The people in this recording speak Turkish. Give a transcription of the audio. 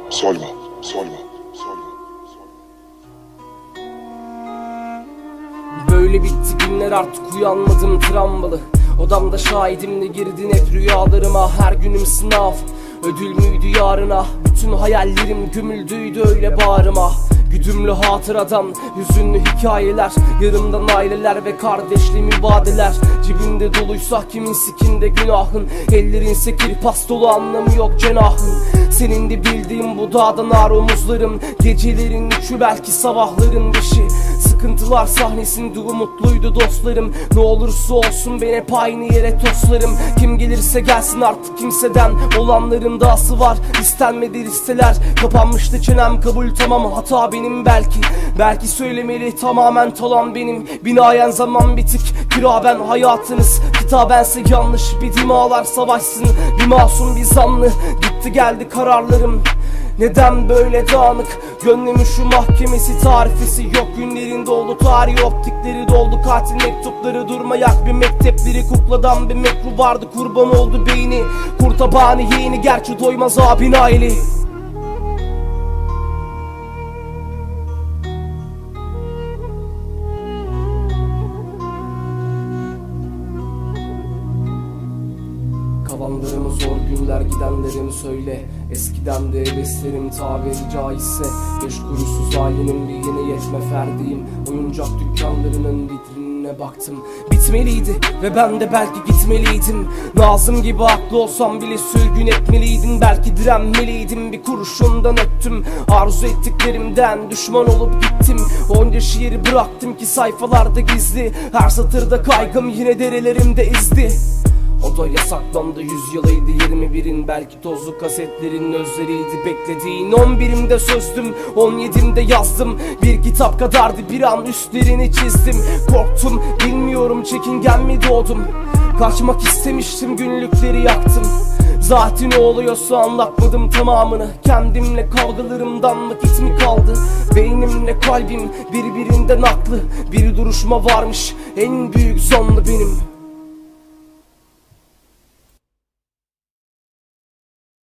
Sorma, sorma, sorma. Böyle bitti günler, artık uyanmadım travmalı. Odamda şahidimle girdin hep rüyalarıma. Her günüm sınav, ödül müydü yarına? Bütün hayallerim gömüldüydü öyle bağrıma. Güdümlü hatıradan hüzünlü hikayeler, yarımdan aileler ve kardeşli mübadeleler. Cebinde doluysa kimin sikinde günahın, ellerinse kirpas dolu, anlamı yok cenahın. Senin de bildiğin bu dağdan ağır omuzlarım, gecelerin üçü belki sabahların beşi. Sıkıntılar sahnesinde umutluydu dostlarım. Ne olursa olsun ben hep aynı yere toslarım. Kim gelirse gelsin artık kimseden olanların dahası var. İstenmedi listeler, kapanmıştı çenem, kabul tamam, hata benim belki. Belki söylemeli tamamen talan benim. Binayen zaman bitik, kiraben hayatınız. Kitabense yanlış, bir dimalar savaşsın. Bir masum bir zanlı, gitti geldi kararlarım. Neden böyle dağınık? Gönlümün şu mahkemesi, tarifesi yok. Günlerin doldu, tarihi optikleri doldu. Katil mektupları durmayak bir mektepleri. Kukladan bir mekruh vardı, kurban oldu beyni. Kurtabani yeğeni, gerçi doymaz abin aile. Kalanlarımı zor günler, gidenlerimi söyle. Eskiden de heveslerim tabiri caizse. 5 kuruşsuz ailenin bir yine yetme ferdiyim. Oyuncak dükkanlarının vitrinine baktım. Bitmeliydi ve ben de belki gitmeliydim. Nazım gibi haklı olsam bile sürgün etmeliydin. Belki direnmeliydim, bir kurşundan öttüm. Arzu ettiklerimden düşman olup gittim. Onca şiiri bıraktım ki sayfalarda gizli. Her satırda kaygım yine derelerimde izdi. O da yasaklandı, 100 yılıydı 21'in. Belki tozlu kasetlerin özleriydi beklediğin. 11'imde sözdüm, 17'imde yazdım. Bir kitap kadardı, bir an üstlerini çizdim. Korktum, bilmiyorum çekingen mi doğdum. Kaçmak istemiştim, günlükleri yaktım. Zaten ne oluyorsa anlatmadım tamamını. Kendimle kavgalarımdan vakit mi kaldı? Beynimle kalbim birbirinden haklı. Bir duruşma varmış, en büyük zonlu benim.